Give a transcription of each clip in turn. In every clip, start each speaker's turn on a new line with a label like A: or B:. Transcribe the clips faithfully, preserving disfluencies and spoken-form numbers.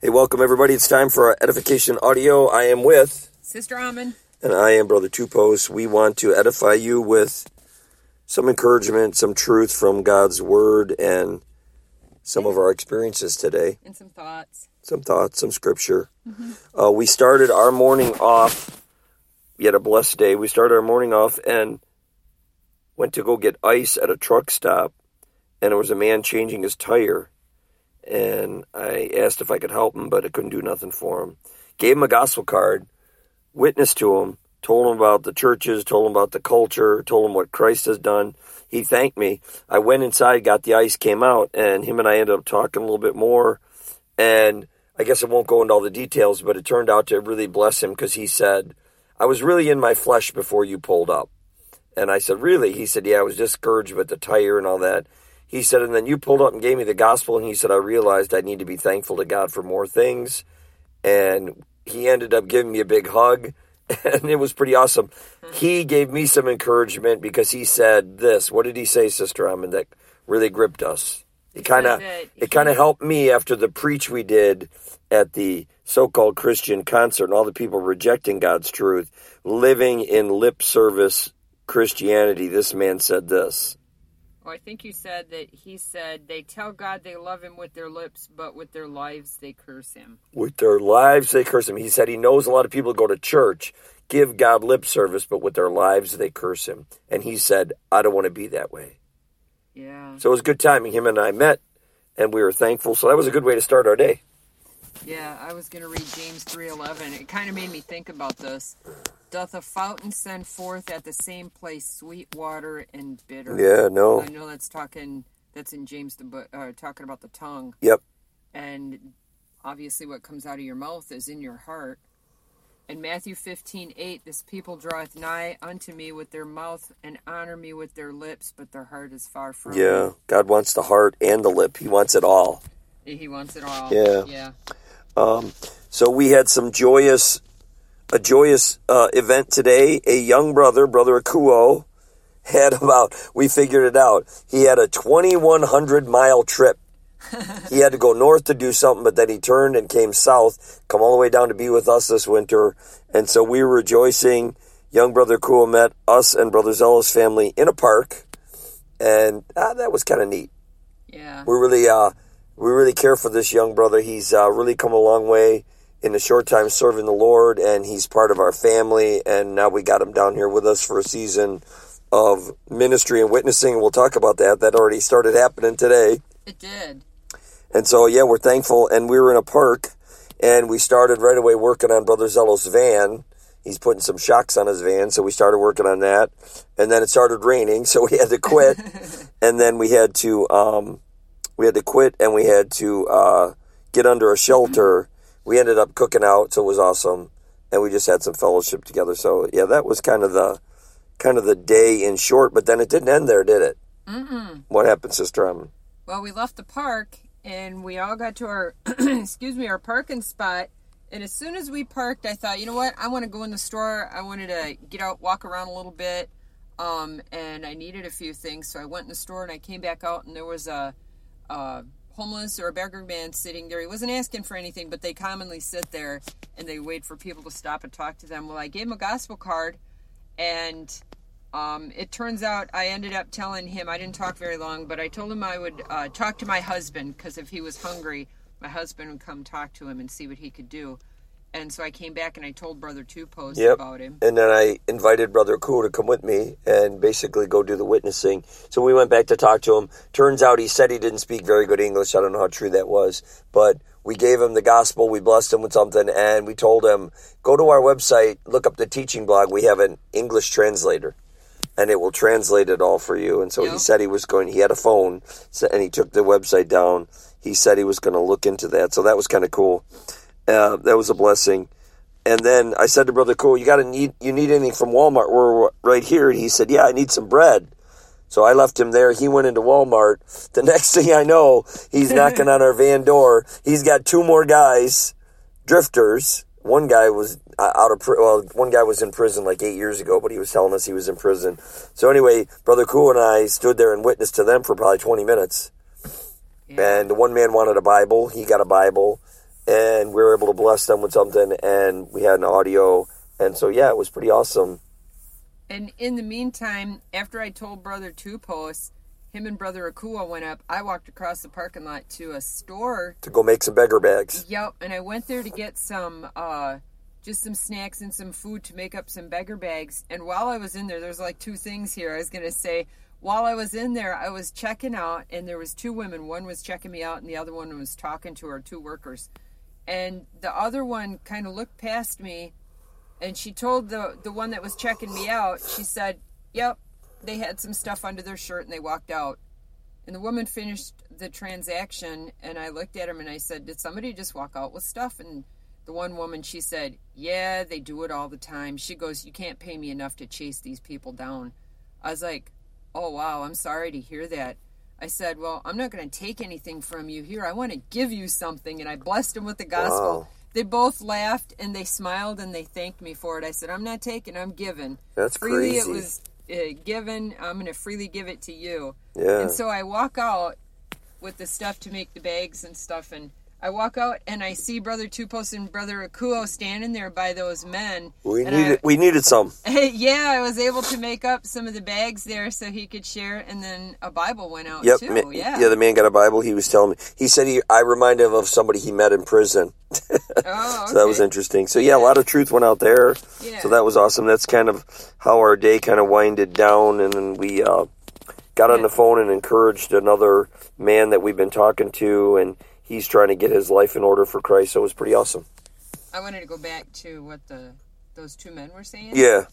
A: Hey, welcome everybody. It's time for our Edification Audio. I am with
B: Sister Amon.
A: And I am Brother Two Posts. We want to edify you with some encouragement, some truth from God's Word, and some of our experiences today.
B: And some thoughts.
A: Some thoughts, some scripture. Mm-hmm. Uh, we started our morning off. We had a blessed day. We started our morning off and went to go get ice at a truck stop. And there was a man changing his tire. And I asked if I could help him, but I couldn't do nothing for him. Gave him a gospel card, witnessed to him, told him about the churches, told him about the culture, told him what Christ has done. He thanked me. I went inside, got the ice, came out, and him and I ended up talking a little bit more. And I guess I won't go into all the details, but it turned out to really bless him because he said, I was really in my flesh before you pulled up. And I said, really? He said, yeah, I was discouraged with the tire and all that. He said, and then you pulled up and gave me the gospel, and he said, I realized I need to be thankful to God for more things. And he ended up giving me a big hug, and it was pretty awesome. Mm-hmm. He gave me some encouragement because he said this. What did he say, Sister Amon, that really gripped us? It kind of it kind of helped me after the preach we did at the so-called Christian concert and all the people rejecting God's truth, living in lip service Christianity. This man said this.
B: Well, I think you said that he said they tell God they love him with their lips, but with their lives they curse him.
A: With their lives they curse him. He said he knows a lot of people go to church, give God lip service, but with their lives they curse him. And he said, I don't want to be that way.
B: Yeah.
A: So it was good timing. Him and I met, and we were thankful. So that was a good way to start our day.
B: Yeah, I was going to read James three eleven. It kind of made me think about this. Doth a fountain send forth at the same place sweet water and bitter?
A: Yeah, no.
B: I know that's talking. That's in James the uh, talking about the tongue.
A: Yep.
B: And obviously, what comes out of your mouth is in your heart. In Matthew fifteen eight, this people draweth nigh unto me with their mouth and honor me with their lips, but their heart is far from me.
A: Yeah, God wants the heart and the lip. He wants it all.
B: He wants it all.
A: Yeah.
B: Yeah.
A: Um, so we had some joyous, a joyous uh, event today. A young brother, Brother Akuo, had about, we figured it out, he had a twenty-one hundred mile trip. He had to go north to do something, but then he turned and came south, come all the way down to be with us this winter. And so we were rejoicing. Young Brother Akuo met us and Brother Zella's family in a park, and ah, that was kind of neat.
B: Yeah.
A: We really, uh, we really care for this young brother. He's uh, really come a long way in a short time serving the Lord, and he's part of our family, and now we got him down here with us for a season of ministry and witnessing. We'll talk about that. That already started happening today.
B: It did.
A: And so, yeah, we're thankful, and we were in a park, and we started right away working on Brother Zello's van. He's putting some shocks on his van, so we started working on that, and then it started raining, so we had to quit, and then we had to... Um, We had to quit, and we had to uh, get under a shelter. We ended up cooking out, so it was awesome, and we just had some fellowship together. So yeah, that was kind of the kind of the day in short. But then it didn't end there, did it?
B: Mm-mm.
A: What happened, Sister Amon?
B: Well, we left the park, and we all got to our excuse me our parking spot. And as soon as we parked, I thought, you know what? I want to go in the store. I wanted to get out, walk around a little bit, um, and I needed a few things. So I went in the store, and I came back out, and there was a Uh, homeless or a beggar man sitting there. He wasn't asking for anything, but they commonly sit there and they wait for people to stop and talk to them. Well, I gave him a gospel card, and um, it turns out I ended up telling him, I didn't talk very long, but I told him I would uh, talk to my husband, because if he was hungry, my husband would come talk to him and see what he could do. And so I came back and I told Brother Two Posts
A: yep.
B: about him.
A: And then I invited Brother Akuo to come with me and basically go do the witnessing. So we went back to talk to him. Turns out he said he didn't speak very good English. I don't know how true that was. But we gave him the gospel. We blessed him with something. And we told him, go to our website, look up the teaching blog. We have an English translator. And it will translate it all for you. And so yep. he said he was going, he had a phone, and he took the website down. He said he was going to look into that. So that was kind of cool. Uh, that was a blessing. And then I said to Brother Cole, you got to need, you need anything from Walmart? We're right here. And he said, yeah, I need some bread. So I left him there. He went into Walmart. The next thing I know, he's knocking on our van door. He's got two more guys, drifters. One guy was out of, well, one guy was in prison like eight years ago, but he was telling us he was in prison. So anyway, Brother Cole and I stood there and witnessed to them for probably twenty minutes. Yeah. And one man wanted a Bible. He got a Bible. and we were able to bless them with something, and we had an audio, and so yeah, it was pretty awesome.
B: And in the meantime, after I told Brother Tupos, him and Brother Akua went up, I walked across the parking lot to a store.
A: To go make some beggar bags.
B: Yep, and I went there to get some, uh, just some snacks and some food to make up some beggar bags. And while I was in there, there's like two things here I was going to say. While I was in there, I was checking out, and there was two women. One was checking me out, and the other one was talking to her, two workers. And the other one kind of looked past me, and she told the, the one that was checking me out, she said, yep, they had some stuff under their shirt, and they walked out. And the woman finished the transaction, and I looked at him, and I said, did somebody just walk out with stuff? And the one woman, she said, yeah, they do it all the time. She goes, you can't pay me enough to chase these people down. I was like, oh, wow, I'm sorry to hear that. I said, well, I'm not going to take anything from you here. I want to give you something. And I blessed them with the gospel.
A: Wow.
B: They both laughed, and they smiled, and they thanked me for it. I said, I'm not taking, I'm giving.
A: That's
B: freely
A: crazy.
B: It was uh, given. I'm going to freely give it to you.
A: Yeah.
B: And so I walk out with the stuff to make the bags and stuff, and I walk out, and I see Brother Tupos and Brother Akuo standing there by those men.
A: We
B: and
A: needed
B: I,
A: we needed some.
B: Yeah, I was able to make up some of the bags there so he could share, and then a Bible went out
A: Yep,
B: too.
A: ma-
B: yeah,
A: yeah. The man got a Bible. He was telling me. He said he. I reminded him of somebody he met in prison.
B: Oh, okay.
A: So that was interesting. So yeah, a lot of truth went out there.
B: Yeah.
A: So that was awesome. That's kind of how our day kind of winded down, and then we uh, got on the phone and encouraged another man that we've been talking to, and he's trying to get his life in order for Christ. So it was pretty awesome.
B: I wanted to go back to what the those two men were saying.
A: Yeah.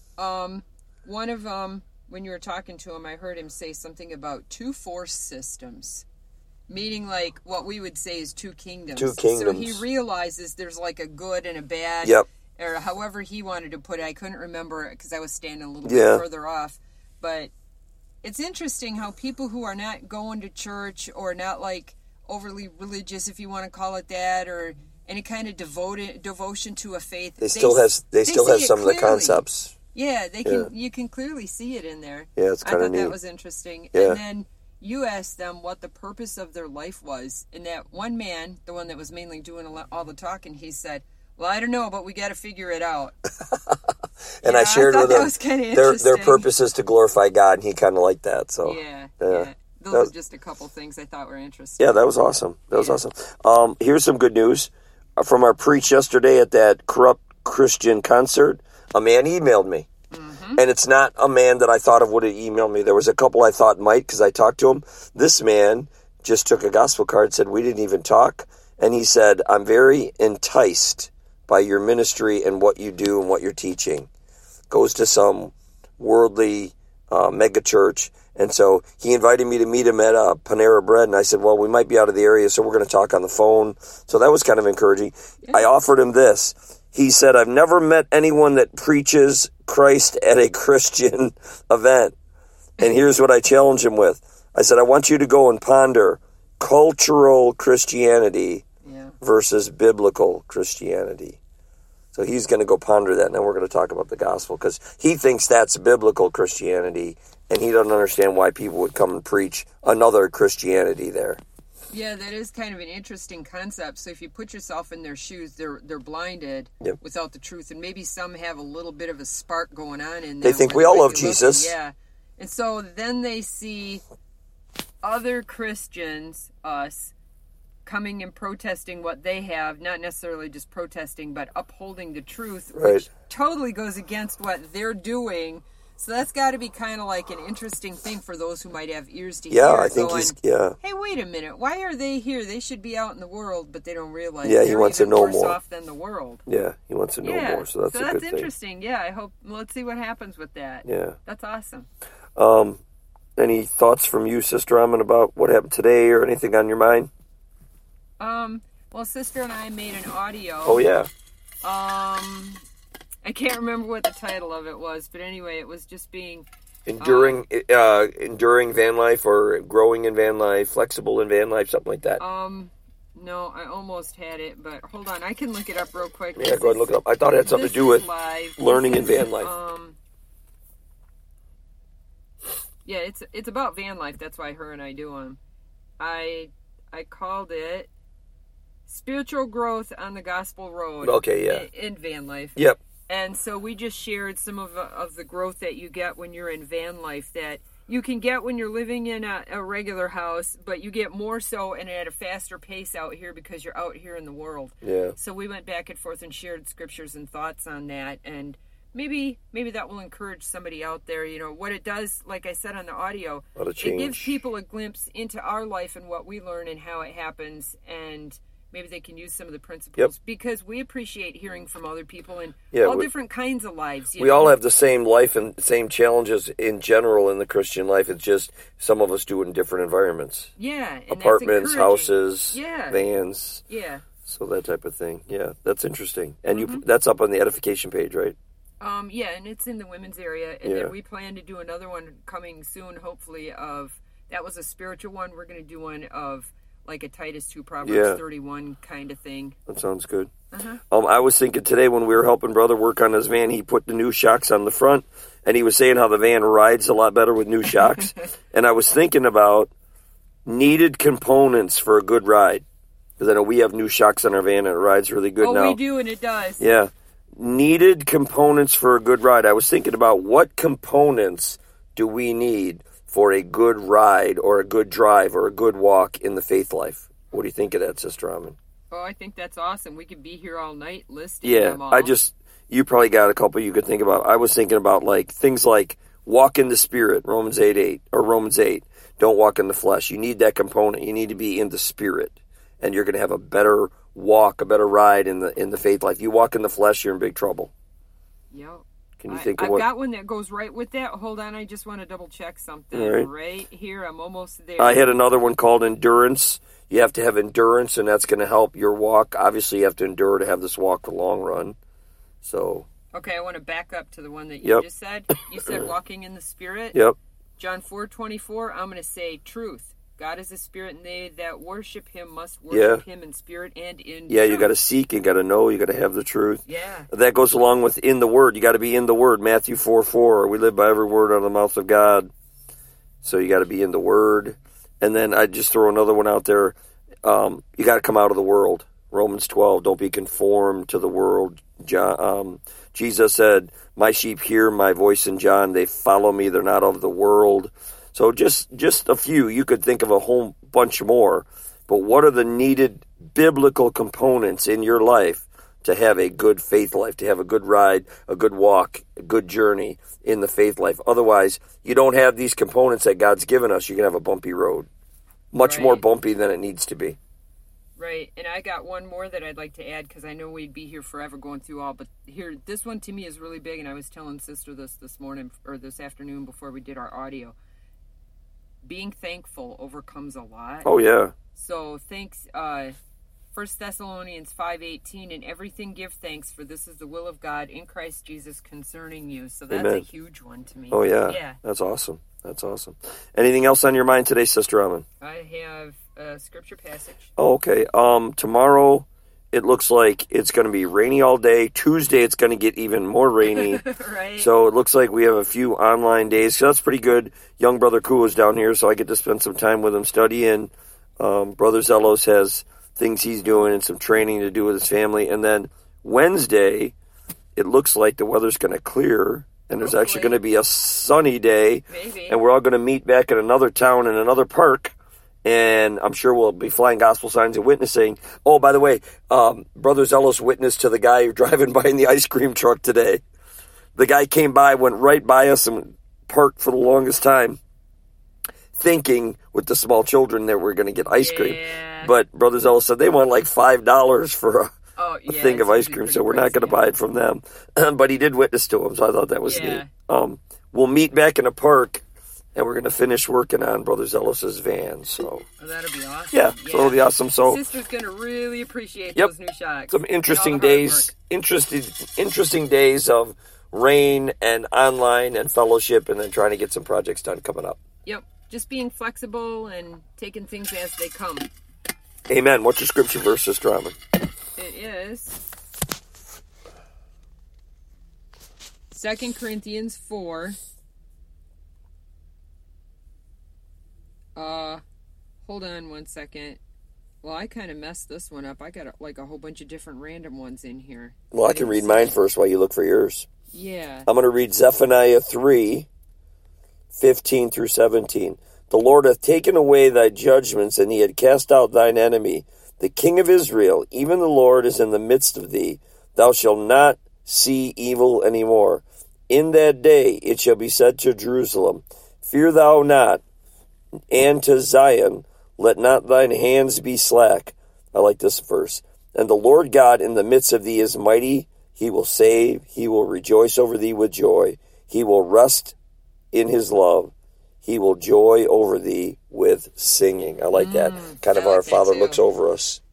B: Um, one of them, when you were talking to him, I heard him say something about two force systems, meaning like what we would say is two kingdoms.
A: Two kingdoms.
B: So he realizes there's like a good and a bad.
A: Yep.
B: Or however he wanted to put it. I couldn't remember it because I was standing a little
A: Yeah.
B: bit further off. But it's interesting how people who are not going to church or not like overly religious, if you want to call it that, or any kind of devoted devotion to a faith,
A: They still has they,
B: they
A: still
B: see
A: have
B: it
A: some of the
B: clearly.
A: concepts.
B: Yeah, they can.
A: Yeah.
B: You can clearly see it in there.
A: Yeah, it's
B: I
A: kind of
B: thought
A: neat.
B: that was interesting.
A: Yeah.
B: And then you asked them what the purpose of their life was, and that one man, the one that was mainly doing a lot, all the talking, he said, "Well, I don't know, but we got to figure it out."
A: And
B: Yeah,
A: I shared
B: I thought
A: with
B: that
A: him
B: was kinda
A: their their
B: interesting.
A: purpose is to glorify God, and he kind of liked that. So
B: Yeah,
A: yeah.
B: yeah. Those
A: That was-
B: are just a couple things I thought were interesting.
A: Yeah, that was awesome. That was
B: Yeah.
A: awesome. Um, here's some good news from our preach yesterday at that Corrupt Christian concert. A man emailed me,
B: Mm-hmm.
A: and it's not a man that I thought of would have emailed me. There was a couple I thought might because I talked to him. This man just took a gospel card, said we didn't even talk, and he said, "I'm very enticed by your ministry and what you do and what you're teaching." Goes to some worldly uh, mega church. And so he invited me to meet him at uh, Panera Bread, and I said, well, we might be out of the area, so we're going to talk on the phone. So that was kind of encouraging.
B: Yeah.
A: I offered him this. He said, I've never met anyone that preaches Christ at a Christian event. And here's what I challenged him with. I said, I want you to go and ponder cultural Christianity
B: Yeah.
A: versus biblical Christianity. So he's going to go ponder that, and then we're going to talk about the gospel, because he thinks that's biblical Christianity, and he doesn't understand why people would come and preach another Christianity there.
B: Yeah, that is kind of an interesting concept. So if you put yourself in their shoes, they're they're blinded
A: Yep.
B: without the truth, and maybe some have a little bit of a spark going on in them.
A: They think
B: when
A: we all
B: might
A: love
B: be looking.
A: Jesus.
B: Yeah, and so then they see other Christians, us, coming and protesting what they have, not necessarily just protesting, but upholding the truth,
A: Right.
B: which totally goes against what they're doing. So that's got to be kind of like an interesting thing for those who might have ears to
A: Yeah,
B: hear.
A: I think
B: going,
A: he's, yeah.
B: hey, wait a minute. Why are they here? They should be out in the world, but they don't realize
A: Yeah, he
B: they're
A: wants to
B: even
A: know
B: worse
A: more.
B: off than the world.
A: Yeah, he wants to know
B: yeah.
A: more, so that's a
B: that's
A: good thing.
B: interesting. Yeah, I hope. Let's see what happens with that.
A: Yeah.
B: That's awesome.
A: Um, any thoughts from you, Sister Amon, about what happened today or anything on your mind?
B: Um. Well, Sister and I made an audio.
A: Oh, yeah.
B: Um. I can't remember what the title of it was, but anyway, it was just being
A: Enduring, uh, enduring van life, or growing in van life, flexible in van life, something like that.
B: um. No, I almost had it, but hold on, I can look it up real quick.
A: Yeah, go ahead and look it up. I thought it had something
B: This
A: to do
B: is
A: with
B: live.
A: learning in
B: This
A: van
B: is,
A: life.
B: Um. Yeah, it's it's about van life. That's why her and I do them. I I called it spiritual growth on the gospel road.
A: Okay, yeah.
B: In, in van life.
A: Yep.
B: And so we just shared some of, of the growth that you get when you're in van life that you can get when you're living in a, a regular house, but you get more so and at a faster pace out here because you're out here in the world.
A: Yeah.
B: So we went back and forth and shared scriptures and thoughts on that, and maybe maybe that will encourage somebody out there. You know, what it does, like I said on the audio,
A: A lot of
B: it
A: change.
B: gives people a glimpse into our life and what we learn and how it happens, and maybe they can use some of the principles
A: Yep.
B: because we appreciate hearing from other people and
A: Yeah,
B: all
A: we-
B: different kinds of lives. You
A: We
B: know?
A: all have the same life and same challenges in general in the Christian life. It's just some of us do it in different environments.
B: yeah, and that's
A: Apartments,
B: encouraging.
A: houses,
B: Yeah.
A: vans,
B: Yeah.
A: so that type of thing. Yeah, that's interesting. And
B: Mm-hmm.
A: you that's up on the edification page, right?
B: Um, yeah, and it's in the women's area, and
A: Yeah.
B: then we plan to do another one coming soon, hopefully. Of that was a spiritual one. We're going to do one of like a Titus two Proverbs
A: Yeah.
B: thirty-one kind of thing.
A: That sounds good.
B: Uh-huh.
A: Um, I was thinking today when we were helping brother work on his van, he put the new shocks on the front, and he was saying how the van rides a lot better with new shocks. And I was thinking about needed components for a good ride, because I know we have new shocks on our van and it rides really good
B: Oh,
A: now.
B: we do, and it does.
A: Yeah. Needed components for a good ride. I was thinking about what components do we need for a good ride or a good drive or a good walk in the faith life. What do you think of that, Sister Raman?
B: Oh, I think that's awesome. We could be here all night listing
A: Yeah,
B: them all.
A: I just, you probably got a couple you could think about. I was thinking about like things like walk in the Spirit, Romans eight eight, or Romans eight. Don't walk in the flesh. You need that component. You need to be in the Spirit, and you're going to have a better walk, a better ride in the in the faith life. You walk in the flesh, you're in big trouble.
B: Yep.
A: Can you
B: I,
A: think of
B: I've
A: what?
B: got one that goes right with that. Hold on, I just want to double check something.
A: All right.
B: Right here, I'm almost there.
A: I had another one called endurance. You have to have endurance, and that's going to help your walk. Obviously, you have to endure to have this walk the long run. So,
B: Okay, I want to back up to the one that you
A: Yep.
B: just said. You said walking in the Spirit.
A: yep.
B: John four twenty-four, I'm going to say truth. God is a spirit, and they that worship him must worship him in spirit and in
A: Yeah,
B: truth.
A: you got to seek, you got to know, you got to have the truth.
B: Yeah.
A: That goes along with in the Word. You got to be in the Word. Matthew four four. We live by every word out of the mouth of God. So you got to be in the Word. And then I'd just throw another one out there. Um, you got to come out of the world. Romans twelve. Don't be conformed to the world. John, um, Jesus said, "My sheep hear my voice." In John, they follow me. They're not of the world. So just just a few. You could think of a whole bunch more. But what are the needed biblical components in your life to have a good faith life, to have a good ride, a good walk, a good journey in the faith life? Otherwise, you don't have these components that God's given us, you're going to have a bumpy road. Much
B: Right.
A: more bumpy than it needs to be.
B: Right, and I got one more that I'd like to add because I know we'd be here forever going through all, but here, this one to me is really big, and I was telling Sister this this morning, or this afternoon before we did our audio. Being thankful overcomes a lot.
A: Oh, yeah.
B: So thanks, uh, First Thessalonians five eighteen, in everything give thanks, for this is the will of God in Christ Jesus concerning you. So that's
A: Amen.
B: a huge one to me.
A: Oh, yeah.
B: Yeah.
A: That's awesome. That's awesome. Anything else on your mind today, Sister Aman?
B: I have a scripture passage.
A: Oh, okay. Um, tomorrow, it looks like it's going to be rainy all day. Tuesday, it's going to get even more rainy.
B: Right.
A: So it looks like we have a few online days. So that's pretty good. Young Brother Koo is down here, so I get to spend some time with him studying. Um, Brother Zelos has things he's doing and some training to do with his family. And then Wednesday, it looks like the weather's going to clear, and there's actually
B: Hopefully.
A: going to be a sunny day.
B: Maybe.
A: And we're all going to meet back at another town in another park. And I'm sure we'll be flying gospel signs and witnessing. Oh, by the way, um, Brother Zelos witnessed to the guy who driving by in the ice cream truck today. The guy came by, went right by us, and parked for the longest time, thinking with the small children that we're going to get ice cream.
B: Yeah.
A: But Brother Zelos said they want like five dollars for a,
B: Oh,
A: a
B: yeah,
A: thing
B: it's
A: of ice
B: usually
A: cream,
B: pretty
A: so we're not
B: pricey,
A: going to buy it from them. But he did witness to him, so I thought that was
B: Yeah.
A: neat. Um, we'll meet back in a park, and we're going to finish working on Brother Zelos' van. So,
B: Oh, that'll be awesome.
A: yeah, so it'll be awesome. So,
B: Sister's going to really appreciate
A: Yep.
B: those new shocks.
A: some
B: and all
A: interesting
B: the hard
A: days,
B: work.
A: interesting, interesting days of rain and online and fellowship, and then trying to get some projects done coming up.
B: Yep. Just being flexible and taking things as they come.
A: Amen. What's your scripture verse, Sister Aman?
B: It is Second Corinthians four. Uh, hold on one second. Well, I kind of messed this one up. I got like a whole bunch of different random ones in here.
A: Well, I can read mine first while you look for yours.
B: Yeah.
A: I'm going to read Zephaniah three, fifteen through seventeen. The Lord hath taken away thy judgments, and he had cast out thine enemy. The King of Israel, even the Lord, is in the midst of thee. Thou shalt not see evil any more. In that day it shall be said to Jerusalem, Fear thou not, and to Zion, let not thine hands be slack. I like this verse. And the Lord God in the midst of thee is mighty. He will save. He will rejoice over thee with joy. He will rest in his love. He will joy over thee with singing. I like mm, that. Kind of
B: like
A: our Father
B: too.
A: looks over us.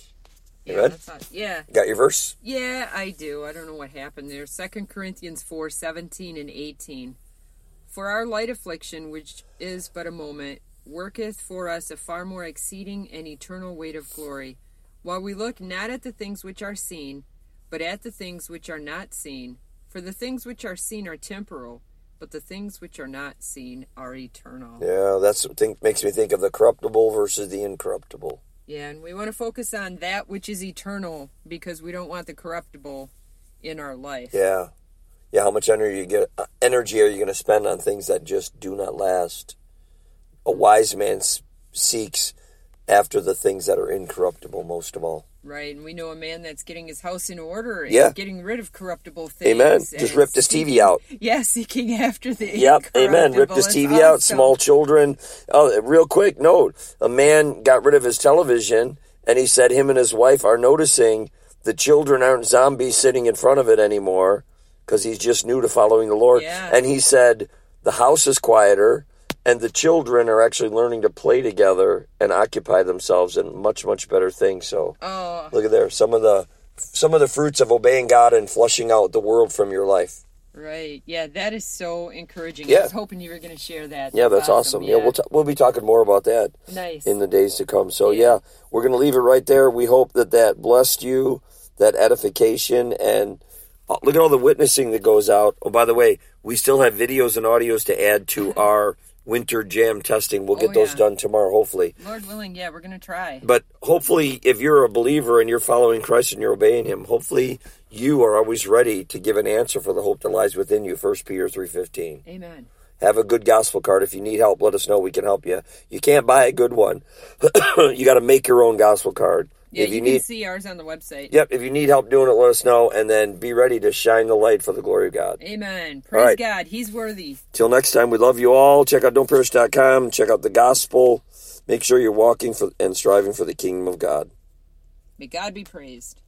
A: You
B: yeah,
A: read?
B: That's not, yeah.
A: Got your verse?
B: Yeah, I do. I don't know what happened there. Second Corinthians four, seventeen and eighteen. For our light affliction, which is but a moment, worketh for us a far more exceeding and eternal weight of glory, while we look not at the things which are seen, but at the things which are not seen. For the things which are seen are temporal, but the things which are not seen are eternal.
A: Yeah, that's what think, makes me think of the corruptible versus the incorruptible.
B: Yeah, and we want to focus on that which is eternal, because we don't want the corruptible in our life.
A: Yeah. Yeah, how much energy you get uh, energy are you going to spend on things that just do not last? A wise man seeks after the things that are incorruptible most of all.
B: Right, and we know a man that's getting his house in order and
A: yeah.
B: getting rid of corruptible things.
A: Amen. Just ripped his
B: seeking,
A: T V out.
B: Yeah, seeking after the
A: Yep, amen. Ripped his T V
B: awesome.
A: out, small children. Oh, real quick note, a man got rid of his television, and he said him and his wife are noticing the children aren't zombies sitting in front of it anymore because he's just new to following the Lord.
B: Yeah.
A: And he said the house is quieter, and the children are actually learning to play together and occupy themselves in much, much better things. So
B: oh.
A: look at there, some of the some of the fruits of obeying God and flushing out the world from your life.
B: Right. Yeah, that is so encouraging.
A: Yeah.
B: I was hoping you were going to share that.
A: Yeah, that's, that's awesome. awesome. Yeah, yeah we'll, t- we'll be talking more about that
B: nice.
A: in the days to come. So, yeah,
B: yeah
A: we're going to leave it right there. We hope that that blessed you, that edification, and uh, look at all the witnessing that goes out. Oh, by the way, we still have videos and audios to add to our winter jam testing. We'll get
B: oh,
A: those
B: yeah.
A: done tomorrow, hopefully.
B: Lord willing, yeah, we're going to try.
A: But hopefully, if you're a believer and you're following Christ and you're obeying him, hopefully you are always ready to give an answer for the hope that lies within you, First Peter three fifteen.
B: Amen.
A: Have a good gospel card. If you need help, let us know. We can help you. You can't buy a good one. You got to make your own gospel card.
B: Yeah,
A: if
B: you,
A: you
B: can
A: need,
B: see ours on the website.
A: Yep, if you need help doing it, let us know, and then be ready to shine the light for the glory of God.
B: Amen. Praise right. God. He's worthy.
A: Till next time, we love you all. Check out don't perish dot com. Check out the gospel. Make sure you're walking for and striving for the kingdom of God.
B: May God be praised.